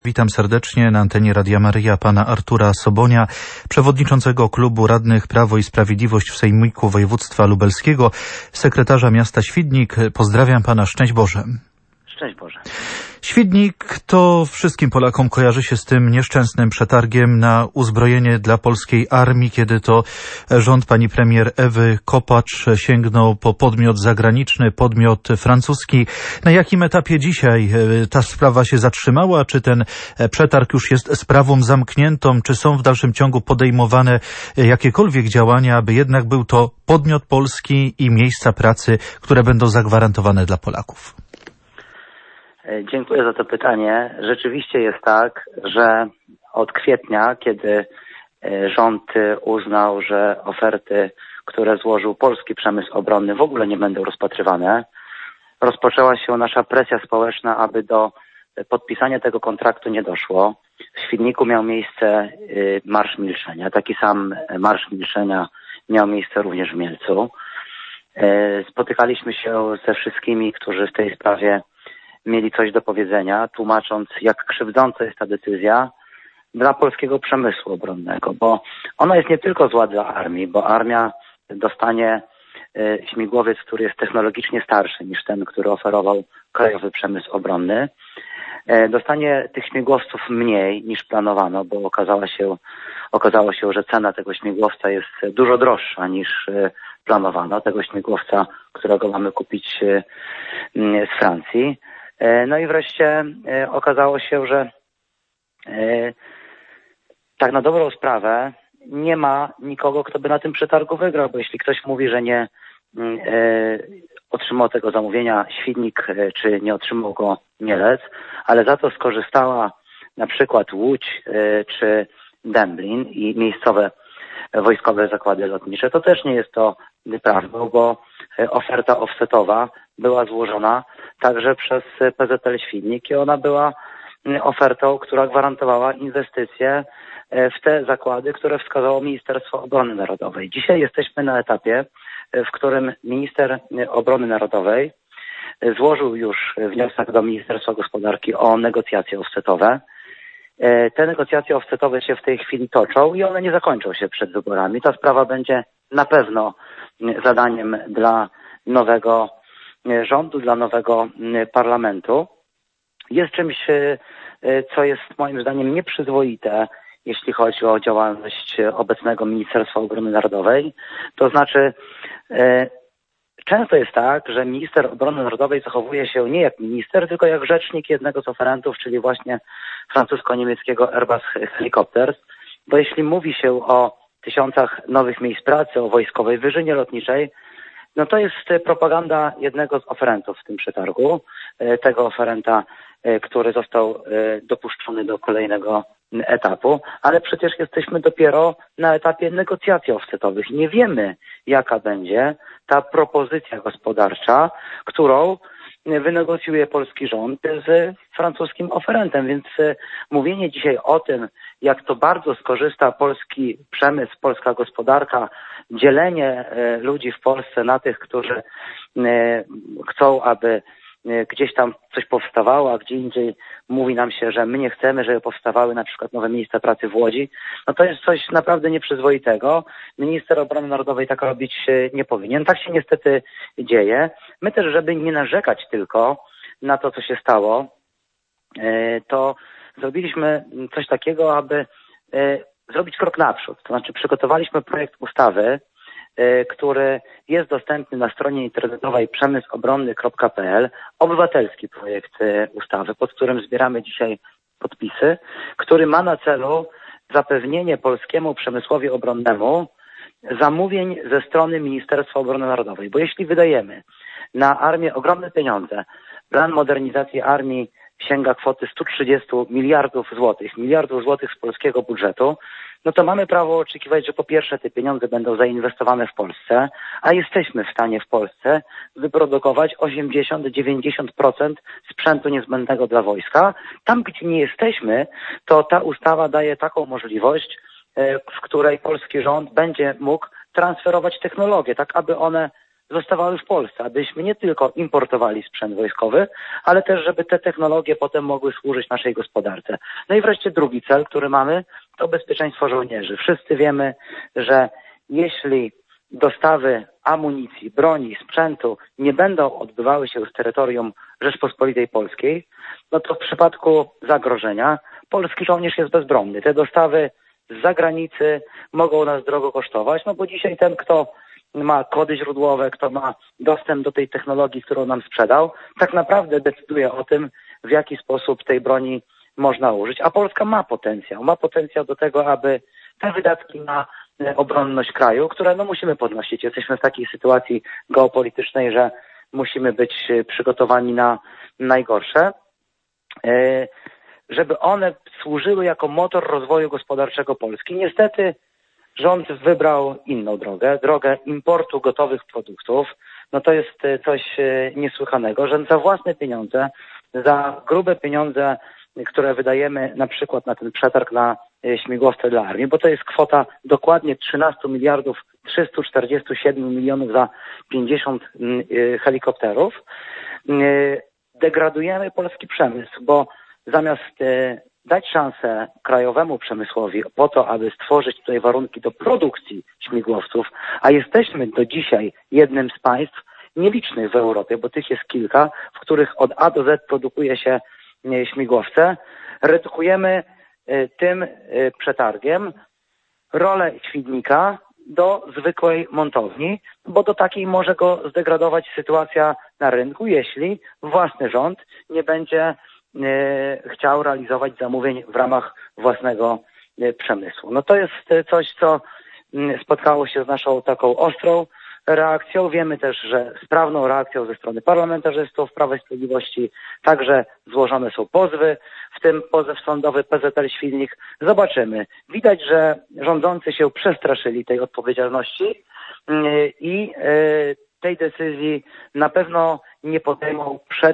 Witam serdecznie na antenie Radia Maryja pana Artura Sobonia, przewodniczącego klubu radnych Prawo i Sprawiedliwość w Sejmiku Województwa Lubelskiego, sekretarza miasta Świdnik. Pozdrawiam pana, szczęść Boże. Szczęść Boże. Świdnik to wszystkim Polakom kojarzy się z tym nieszczęsnym przetargiem na uzbrojenie dla polskiej armii, kiedy to rząd pani premier Ewy Kopacz sięgnął po podmiot zagraniczny, podmiot francuski. Na jakim etapie dzisiaj ta sprawa się zatrzymała? Czy ten przetarg już jest sprawą zamkniętą? Czy są w dalszym ciągu podejmowane jakiekolwiek działania, aby jednak był to podmiot polski i miejsca pracy, które będą zagwarantowane dla Polaków? Dziękuję za to pytanie. Rzeczywiście jest tak, że od kwietnia, kiedy rząd uznał, że oferty, które złożył polski przemysł obronny, w ogóle nie będą rozpatrywane, rozpoczęła się nasza presja społeczna, aby do podpisania tego kontraktu nie doszło. W Świdniku miał miejsce Marsz Milczenia. Taki sam Marsz Milczenia miał miejsce również w Mielcu. Spotykaliśmy się ze wszystkimi, którzy w tej sprawie mieli coś do powiedzenia, tłumacząc, jak krzywdząca jest ta decyzja dla polskiego przemysłu obronnego, bo ona jest nie tylko zła dla armii, bo armia dostanie śmigłowiec, który jest technologicznie starszy niż ten, który oferował krajowy przemysł obronny. Dostanie tych śmigłowców mniej niż planowano, bo okazało się, że cena tego śmigłowca jest dużo droższa niż planowano, tego śmigłowca, którego mamy kupić z Francji. No i wreszcie okazało się, że tak na dobrą sprawę nie ma nikogo, kto by na tym przetargu wygrał, bo jeśli ktoś mówi, że nie otrzymał tego zamówienia Świdnik, czy nie otrzymał go Mielec, ale za to skorzystała na przykład Łódź czy Dęblin i miejscowe wojskowe zakłady lotnicze, to też nie jest to prawdą, bo oferta offsetowa była złożona także przez PZL Świdnik i ona była ofertą, która gwarantowała inwestycje w te zakłady, które wskazało Ministerstwo Obrony Narodowej. Dzisiaj jesteśmy na etapie, w którym minister obrony narodowej złożył już wniosek do Ministerstwa Gospodarki o negocjacje offsetowe. Te negocjacje offsetowe się w tej chwili toczą i one nie zakończą się przed wyborami. Ta sprawa będzie na pewno zadaniem dla nowego rządu, dla nowego parlamentu. Jest czymś, co jest moim zdaniem nieprzyzwoite, jeśli chodzi o działalność obecnego Ministerstwa Obrony Narodowej. To znaczy, często jest tak, że minister obrony narodowej zachowuje się nie jak minister, tylko jak rzecznik jednego z oferentów, czyli właśnie francusko-niemieckiego Airbus Helicopters, bo jeśli mówi się o tysiącach nowych miejsc pracy, o wojskowej wyżynie lotniczej, no to jest propaganda jednego z oferentów w tym przetargu, tego oferenta, który został dopuszczony do kolejnego etapu, ale przecież jesteśmy dopiero na etapie negocjacji offsetowych. Nie wiemy, jaka będzie ta propozycja gospodarcza, którą wynegocjuje polski rząd z francuskim oferentem, więc mówienie dzisiaj o tym, jak to bardzo skorzysta polski przemysł, polska gospodarka, dzielenie ludzi w Polsce na tych, którzy chcą, aby gdzieś tam coś powstawało, a gdzie indziej mówi nam się, że my nie chcemy, żeby powstawały na przykład nowe miejsca pracy w Łodzi, no to jest coś naprawdę nieprzyzwoitego. Minister Obrony Narodowej tak robić nie powinien. Tak się niestety dzieje. My też, żeby nie narzekać tylko na to, co się stało, to zrobiliśmy coś takiego, aby zrobić krok naprzód. To znaczy przygotowaliśmy projekt ustawy, który jest dostępny na stronie internetowej przemysłobronny.pl, obywatelski projekt ustawy, pod którym zbieramy dzisiaj podpisy, który ma na celu zapewnienie polskiemu przemysłowi obronnemu zamówień ze strony Ministerstwa Obrony Narodowej. Bo jeśli wydajemy na armię ogromne pieniądze, plan modernizacji armii sięga kwoty 130 miliardów złotych z polskiego budżetu, no to mamy prawo oczekiwać, że po pierwsze te pieniądze będą zainwestowane w Polsce, a jesteśmy w stanie w Polsce wyprodukować 80-90% sprzętu niezbędnego dla wojska. Tam, gdzie nie jesteśmy, to ta ustawa daje taką możliwość, w której polski rząd będzie mógł transferować technologie, tak aby one zostawały w Polsce, abyśmy nie tylko importowali sprzęt wojskowy, ale też, żeby te technologie potem mogły służyć naszej gospodarce. No i wreszcie drugi cel, który mamy, to bezpieczeństwo żołnierzy. Wszyscy wiemy, że jeśli dostawy amunicji, broni, sprzętu nie będą odbywały się z terytorium Rzeczpospolitej Polskiej, no to w przypadku zagrożenia polski żołnierz jest bezbronny. Te dostawy z zagranicy mogą nas drogo kosztować, no bo dzisiaj ten, kto ma kody źródłowe, kto ma dostęp do tej technologii, którą nam sprzedał, tak naprawdę decyduje o tym, w jaki sposób tej broni można użyć. A Polska ma potencjał do tego, aby te wydatki na obronność kraju, które no musimy podnosić. Jesteśmy w takiej sytuacji geopolitycznej, że musimy być przygotowani na najgorsze, żeby one służyły jako motor rozwoju gospodarczego Polski. Niestety rząd wybrał inną drogę importu gotowych produktów. No to jest coś niesłychanego, że za własne pieniądze, za grube pieniądze, które wydajemy na przykład na ten przetarg na śmigłowce dla armii, bo to jest kwota dokładnie 13 miliardów 347 milionów za 50 helikopterów, degradujemy polski przemysł, bo zamiast dać szansę krajowemu przemysłowi po to, aby stworzyć tutaj warunki do produkcji śmigłowców, a jesteśmy do dzisiaj jednym z państw nielicznych w Europie, bo tych jest kilka, w których od A do Z produkuje się śmigłowce, redukujemy tym przetargiem rolę Świdnika do zwykłej montowni, bo do takiej może go zdegradować sytuacja na rynku, jeśli własny rząd nie będzie chciał realizować zamówień w ramach własnego przemysłu. No to jest coś, co spotkało się z naszą taką ostrą reakcją. Wiemy też, że sprawną reakcją ze strony parlamentarzystów Prawa i Sprawiedliwości także złożone są pozwy, w tym pozew sądowy PZL-Świdnik. Zobaczymy. Widać, że rządzący się przestraszyli tej odpowiedzialności i tej decyzji na pewno nie podejmą przed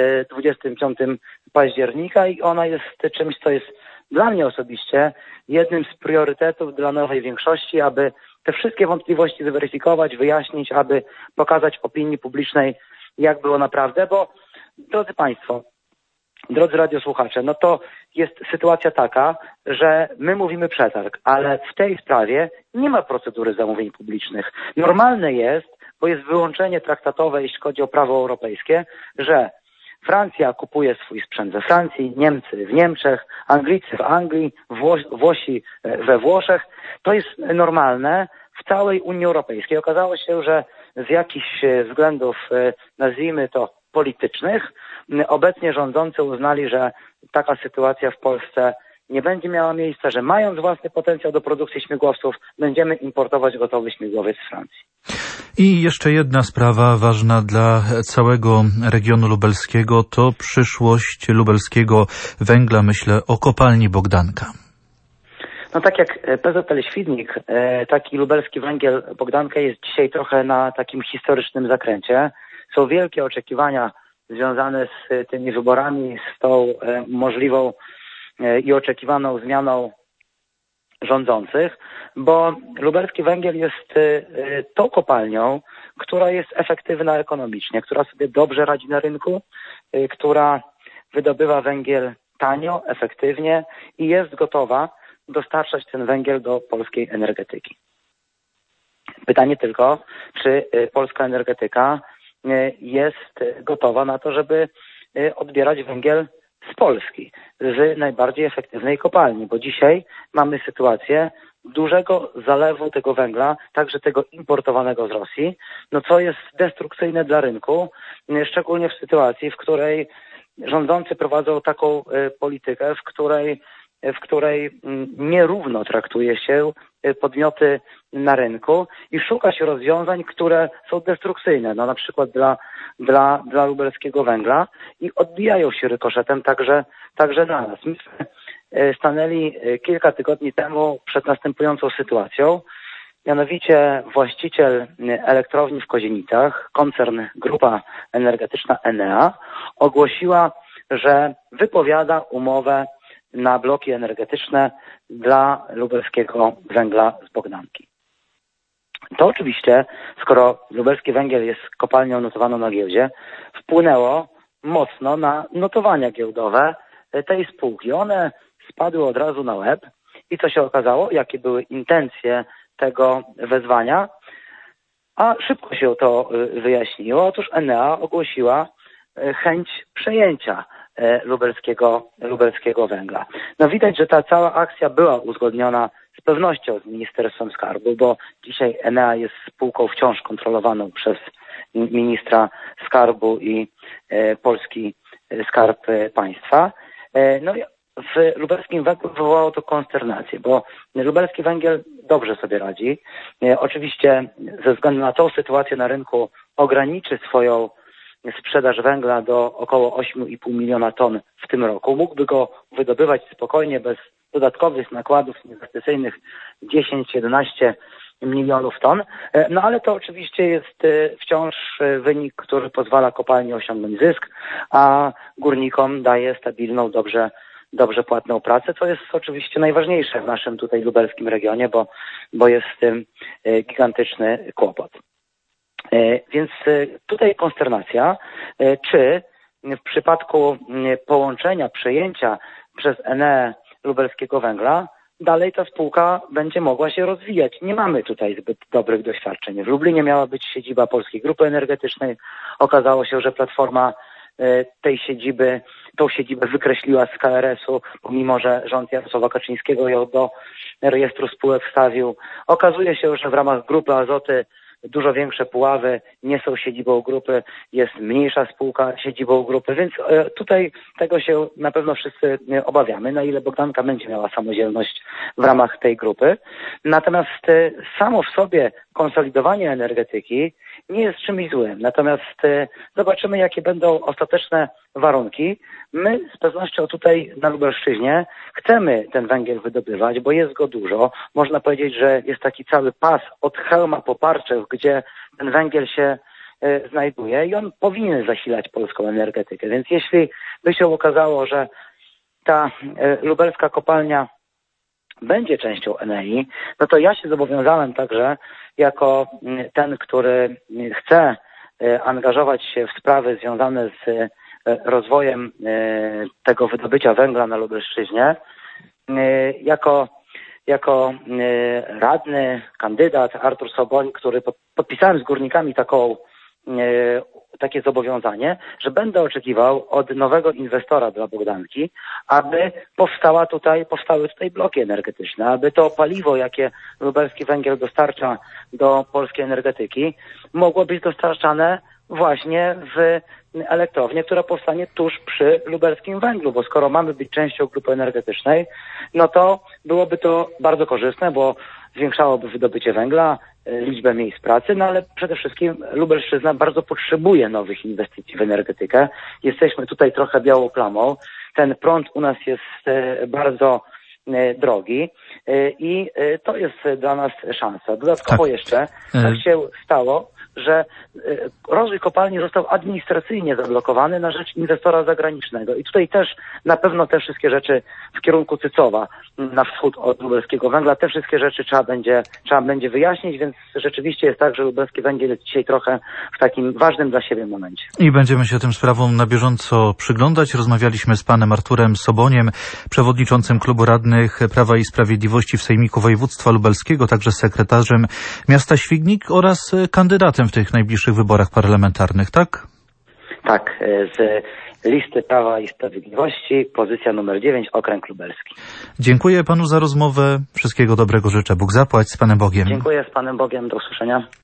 25 października i ona jest czymś, co jest dla mnie osobiście jednym z priorytetów dla nowej większości, aby te wszystkie wątpliwości zweryfikować, wyjaśnić, aby pokazać opinii publicznej, jak było naprawdę, bo drodzy Państwo, drodzy radiosłuchacze, no to jest sytuacja taka, że my mówimy przetarg, ale w tej sprawie nie ma procedury zamówień publicznych. Normalne jest, bo jest wyłączenie traktatowe, jeśli chodzi o prawo europejskie, że Francja kupuje swój sprzęt we Francji, Niemcy w Niemczech, Anglicy w Anglii, Włosi we Włoszech. To jest normalne w całej Unii Europejskiej. Okazało się, że z jakichś względów, nazwijmy to politycznych, obecnie rządzący uznali, że taka sytuacja w Polsce nie będzie miała miejsca, że mając własny potencjał do produkcji śmigłowców, będziemy importować gotowy śmigłowiec z Francji. I jeszcze jedna sprawa ważna dla całego regionu lubelskiego to przyszłość lubelskiego węgla. Myślę o kopalni Bogdanka. No tak jak PZL-Świdnik, taki lubelski węgiel Bogdanka jest dzisiaj trochę na takim historycznym zakręcie. Są wielkie oczekiwania związane z tymi wyborami, z tą możliwą i oczekiwaną zmianą rządzących, bo lubelski węgiel jest tą kopalnią, która jest efektywna ekonomicznie, która sobie dobrze radzi na rynku, która wydobywa węgiel tanio, efektywnie i jest gotowa dostarczać ten węgiel do polskiej energetyki. Pytanie tylko, czy polska energetyka jest gotowa na to, żeby odbierać węgiel z Polski, z najbardziej efektywnej kopalni, bo dzisiaj mamy sytuację dużego zalewu tego węgla, także tego importowanego z Rosji, no co jest destrukcyjne dla rynku, szczególnie w sytuacji, w której rządzący prowadzą taką politykę, w której nierówno traktuje się podmioty na rynku i szuka się rozwiązań, które są destrukcyjne, no na przykład dla lubelskiego węgla i odbijają się rykoszetem także na nas. Myśmy stanęli kilka tygodni temu przed następującą sytuacją, mianowicie właściciel elektrowni w Kozienicach, koncern Grupa Energetyczna Enea, ogłosiła, że wypowiada umowę na bloki energetyczne dla lubelskiego węgla z Bogdanki. To oczywiście, skoro lubelski węgiel jest kopalnią notowaną na giełdzie, wpłynęło mocno na notowania giełdowe tej spółki. One spadły od razu na łeb i co się okazało? Jakie były intencje tego wezwania? A szybko się to wyjaśniło. Otóż Enea ogłosiła chęć przejęcia lubelskiego węgla. No widać, że ta cała akcja była uzgodniona z pewnością z Ministerstwem Skarbu, bo dzisiaj Enea jest spółką wciąż kontrolowaną przez ministra Skarbu i polski Skarb Państwa. No i w lubelskim węglu wywołało to konsternację, bo lubelski węgiel dobrze sobie radzi. Oczywiście ze względu na tą sytuację na rynku ograniczy swoją sprzedaż węgla do około 8,5 miliona ton w tym roku. Mógłby go wydobywać spokojnie, bez dodatkowych nakładów inwestycyjnych 10-11 milionów ton. No ale to oczywiście jest wciąż wynik, który pozwala kopalni osiągnąć zysk, a górnikom daje stabilną, dobrze płatną pracę, co jest oczywiście najważniejsze w naszym tutaj lubelskim regionie, bo jest z tym gigantyczny kłopot. Więc tutaj konsternacja, czy w przypadku połączenia, przejęcia przez Eneę lubelskiego węgla dalej ta spółka będzie mogła się rozwijać. Nie mamy tutaj zbyt dobrych doświadczeń. W Lublinie miała być siedziba Polskiej Grupy Energetycznej. Okazało się, że Platforma tą siedzibę wykreśliła z KRS-u, pomimo że rząd Jarosława Kaczyńskiego ją do rejestru spółek wstawił. Okazuje się, że w ramach Grupy Azoty dużo większe Puławy nie są siedzibą grupy, jest mniejsza spółka siedzibą grupy, więc tutaj tego się na pewno wszyscy obawiamy, na ile Bogdanka będzie miała samodzielność w ramach tej grupy. Natomiast samo w sobie konsolidowanie energetyki nie jest czymś złym. Natomiast zobaczymy, jakie będą ostateczne warunki. My z pewnością tutaj na Lubelszczyźnie chcemy ten węgiel wydobywać, bo jest go dużo. Można powiedzieć, że jest taki cały pas od Chełma po Parczew, gdzie ten węgiel się znajduje i on powinien zasilać polską energetykę. Więc jeśli by się okazało, że ta lubelska kopalnia będzie częścią Enei, no to ja się zobowiązałem także jako ten, który chce angażować się w sprawy związane z rozwojem tego wydobycia węgla na Lubelszczyźnie, jako radny, kandydat Artur Soboń, który podpisałem z górnikami takie zobowiązanie, że będę oczekiwał od nowego inwestora dla Bogdanki, aby powstały tutaj bloki energetyczne, aby to paliwo, jakie lubelski węgiel dostarcza do polskiej energetyki, mogło być dostarczane właśnie w elektrownię, która powstanie tuż przy lubelskim węglu, bo skoro mamy być częścią grupy energetycznej, no to byłoby to bardzo korzystne, bo zwiększałoby wydobycie węgla, liczbę miejsc pracy, no ale przede wszystkim Lubelszczyzna bardzo potrzebuje nowych inwestycji w energetykę. Jesteśmy tutaj trochę białą plamą. Ten prąd u nas jest bardzo drogi i to jest dla nas szansa. Dodatkowo jeszcze tak się stało, że rozwój kopalni został administracyjnie zablokowany na rzecz inwestora zagranicznego. I tutaj też na pewno te wszystkie rzeczy w kierunku Cycowa na wschód od lubelskiego węgla, te wszystkie rzeczy trzeba będzie wyjaśnić, więc rzeczywiście jest tak, że lubelski węgiel jest dzisiaj trochę w takim ważnym dla siebie momencie. I będziemy się tym sprawom na bieżąco przyglądać. Rozmawialiśmy z panem Arturem Soboniem, przewodniczącym Klubu Radnych Prawa i Sprawiedliwości w Sejmiku Województwa Lubelskiego, także sekretarzem miasta Świdnik oraz kandydatem w tych najbliższych wyborach parlamentarnych, tak? Tak, z listy Prawa i Sprawiedliwości, pozycja numer 9, okręg lubelski. Dziękuję panu za rozmowę. Wszystkiego dobrego życzę. Bóg zapłać. Z Panem Bogiem. Dziękuję, z Panem Bogiem. Do usłyszenia.